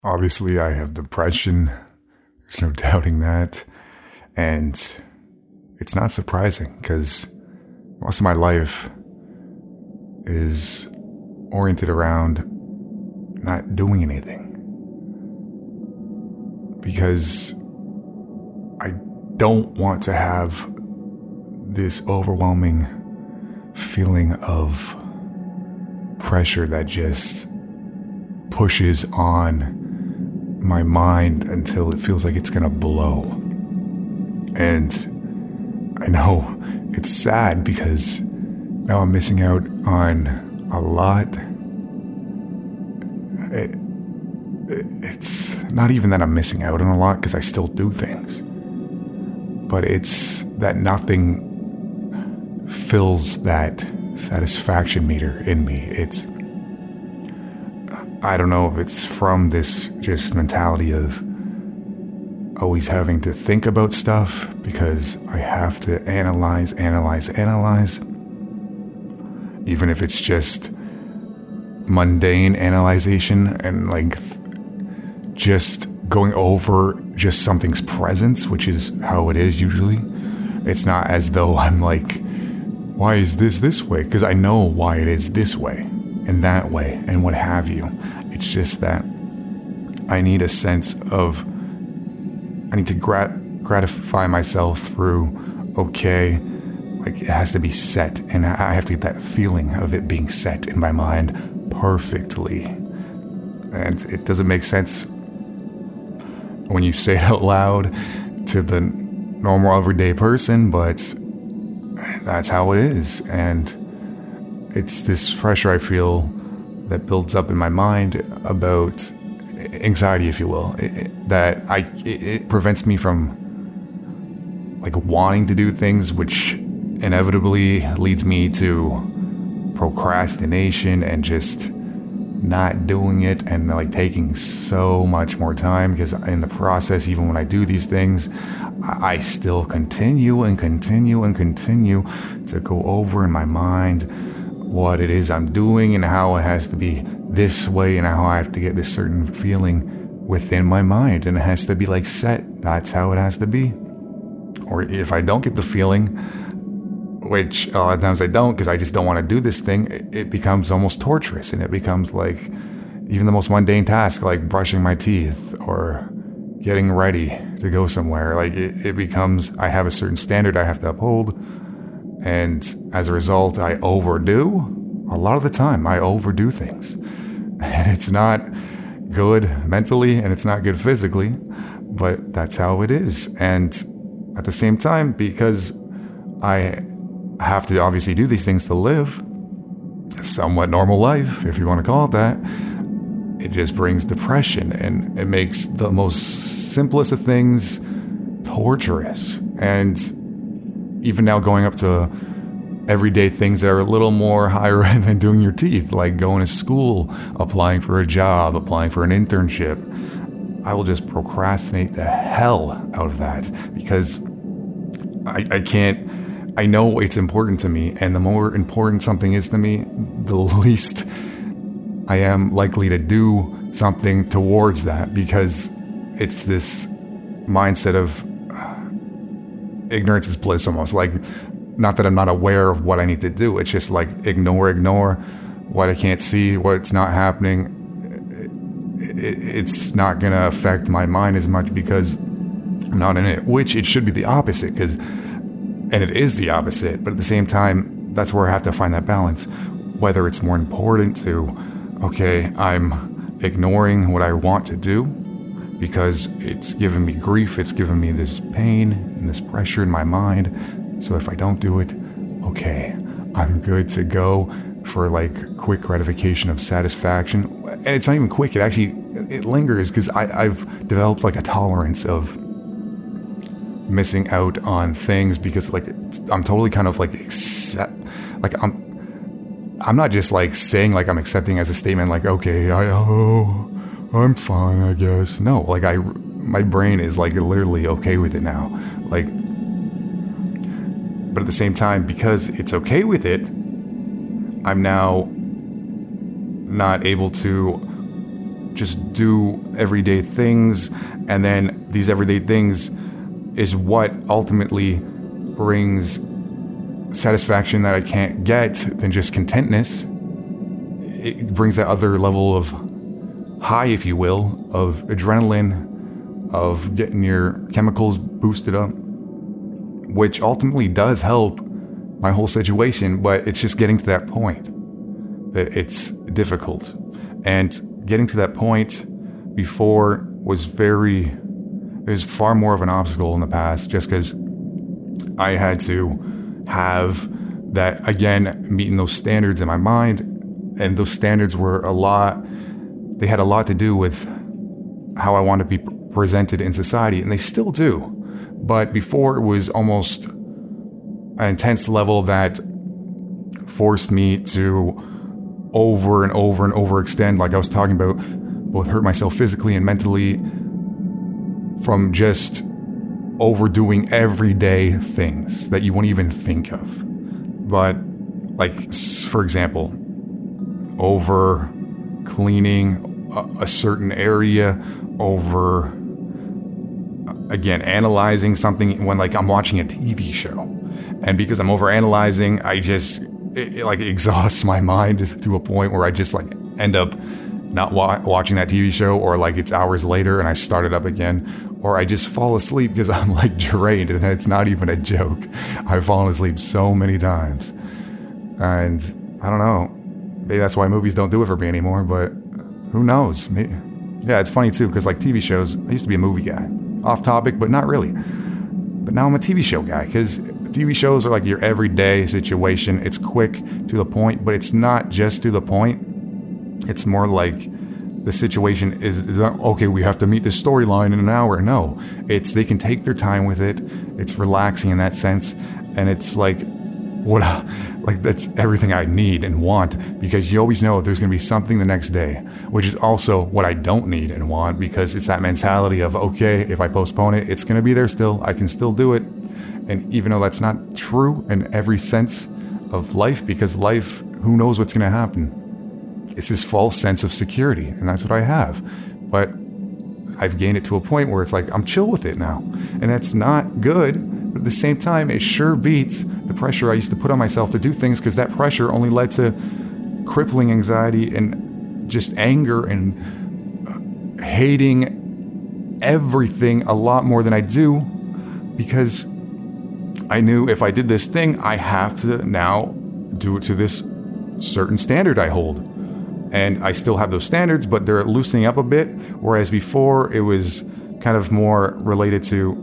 Obviously, I have depression. There's no doubting that. And it's not surprising because most of my life is oriented around not doing anything. Because I don't want to have this overwhelming feeling of pressure that just pushes on my mind until it feels like it's gonna blow. And I know it's sad because now I'm missing out on a lot. It's not even that I'm missing out on a lot because I still do things, but it's that nothing fills that satisfaction meter in me. I don't know if it's from this just mentality of always having to think about stuff because I have to analyze. Even if it's just mundane analyzation and like just going over just something's presence, which is how it is usually. It's not as though I'm like, why is this way? Because I know why it is this way and that way and what have you. It's just that I need a sense of, I need to gratify myself through, okay, like it has to be set, and I have to get that feeling of it being set in my mind perfectly. And it doesn't make sense when you say it out loud to the normal everyday person, but that's how it is. And it's this pressure I feel that builds up in my mind about anxiety, if you will, that it prevents me from like wanting to do things, which inevitably leads me to procrastination and just not doing it and like taking so much more time, because in the process, even when I do these things, I still continue to go over in my mind what it is I'm doing and how it has to be this way and how I have to get this certain feeling within my mind, and it has to be like set. That's how it has to be. Or if I don't get the feeling, which a lot of times I don't because I just don't want to do this thing, it becomes almost torturous, and it becomes like even the most mundane task like brushing my teeth or getting ready to go somewhere. Like it becomes, I have a certain standard I have to uphold, and as a result I overdo. A lot of the time I overdo things, and it's not good mentally and it's not good physically, but that's how it is. And at the same time, because I have to obviously do these things to live a somewhat normal life, if you want to call it that, it just brings depression, and it makes the most simplest of things torturous. And even now going up to everyday things that are a little more higher end than doing your teeth, like going to school, applying for a job, applying for an internship, I will just procrastinate the hell out of that because I can't. I know it's important to me, and the more important something is to me, the least I am likely to do something towards that, because it's this mindset of ignorance is bliss almost. Like, not that I'm not aware of what I need to do, it's just like ignore what I can't see, what's not happening. It's not going to affect my mind as much because I'm not in it, which it should be the opposite, and it is the opposite, but at the same time, that's where I have to find that balance. Whether it's more important to, okay, I'm ignoring what I want to do because it's giving me grief, it's giving me this pain and this pressure in my mind. So if I don't do it, okay, I'm good to go for like quick gratification of satisfaction. And it's not even quick, it lingers because I've developed like a tolerance of missing out on things, because like I'm totally kind of like I'm not just like saying like I'm accepting as a statement like, okay, I'm fine, I guess. No, like my brain is like literally okay with it now. Like, but at the same time, because it's okay with it, I'm now not able to just do everyday things, and then these everyday things is what ultimately brings satisfaction that I can't get than just contentness. It brings that other level of high, if you will, of adrenaline, of getting your chemicals boosted up, which ultimately does help my whole situation, but it's just getting to that point that it's difficult. And getting to that point before was far more of an obstacle in the past, just because I had to have that, again, meeting those standards in my mind. And those standards were they had a lot to do with how I want to be presented in society, and they still do. But before, it was almost an intense level that forced me to over and over and overextend, like I was talking about, both hurt myself physically and mentally from just overdoing everyday things that you wouldn't even think of. But, like, for example, over cleaning a certain area, over, again, analyzing something when, like, I'm watching a TV show. And because I'm overanalyzing, it exhausts my mind to a point where I just, like, end up not watching that TV show, or, like, it's hours later and I start it up again, or I just fall asleep because I'm, like, drained, and it's not even a joke. I've fallen asleep so many times. And I don't know, maybe that's why movies don't do it for me anymore, but who knows? Yeah, it's funny too, because, like, TV shows, I used to be a movie guy. Off topic, but not really. But now I'm a TV show guy, because TV shows are like your everyday situation. It's quick, to the point, but it's not just to the point. It's more like the situation is not, okay, we have to meet this storyline in an hour. No, they can take their time with it. It's relaxing in that sense. And it's like, that's everything I need and want, because you always know there's going to be something the next day, which is also what I don't need and want, because it's that mentality of, okay, if I postpone it, it's going to be there still. I can still do it. And even though that's not true in every sense of life, because life, who knows what's going to happen? It's this false sense of security, and that's what I have. But I've gained it to a point where it's like, I'm chill with it now. And that's not good, but at the same time, it sure beats the pressure I used to put on myself to do things, because that pressure only led to crippling anxiety and just anger and hating everything a lot more than I do, because I knew if I did this thing, I have to now do it to this certain standard I hold. And I still have those standards, but they're loosening up a bit. Whereas before, it was kind of more related to,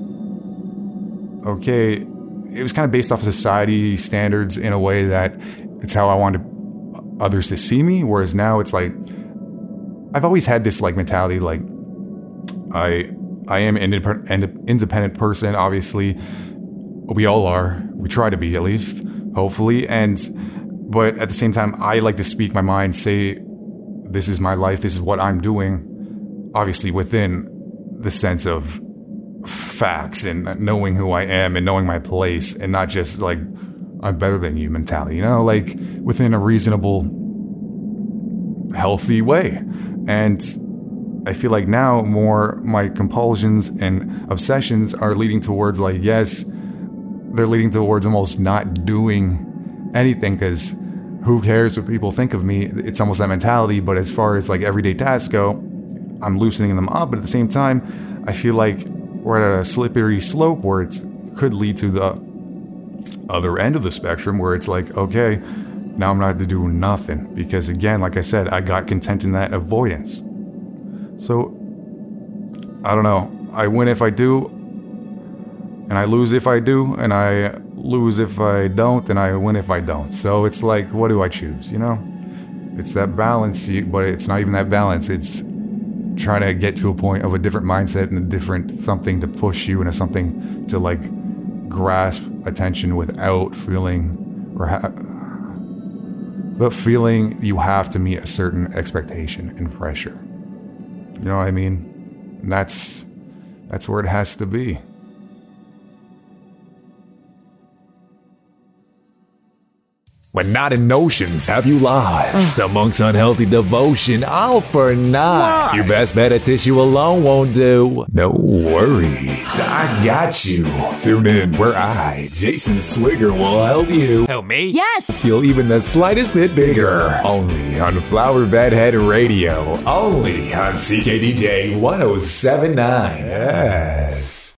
okay, it was kind of based off of society standards in a way that it's how I wanted others to see me. Whereas now it's like, I've always had this, like, mentality, like, I am an independent person, obviously. We all are. We try to be, at least, hopefully. But at the same time, I like to speak my mind, say, this is my life, this is what I'm doing, obviously within the sense of facts and knowing who I am and knowing my place, and not just like, I'm better than you mentality, like within a reasonable, healthy way. And I feel like now more my compulsions and obsessions are leading towards, like, yes, they're leading towards almost not doing anything, because who cares what people think of me? It's almost that mentality. But as far as, like, everyday tasks go, I'm loosening them up. But at the same time, I feel like we're at a slippery slope where it could lead to the other end of the spectrum, where it's like, okay, now I'm not to do nothing, because, again, like I said, I got content in that avoidance. So I don't know. I win if I do, and I lose if I do, and I lose if I don't, and I win if I don't. So it's like, what do I choose, It's that balance, but it's not even that balance. It's trying to get to a point of a different mindset and a different something to push you into something to, like, grasp attention without feeling but feeling you have to meet a certain expectation and pressure. You know what I mean? And that's where it has to be. When not in notions have you lost amongst unhealthy devotion, all for naught. Why? Your best bet of tissue alone won't do. No worries, I got you. Tune in where I, Jason Swigger, will help you. Help me? Yes! Feel even the slightest bit bigger. Only on Flower Bedhead Radio. Only on CKDJ 1079. Yes.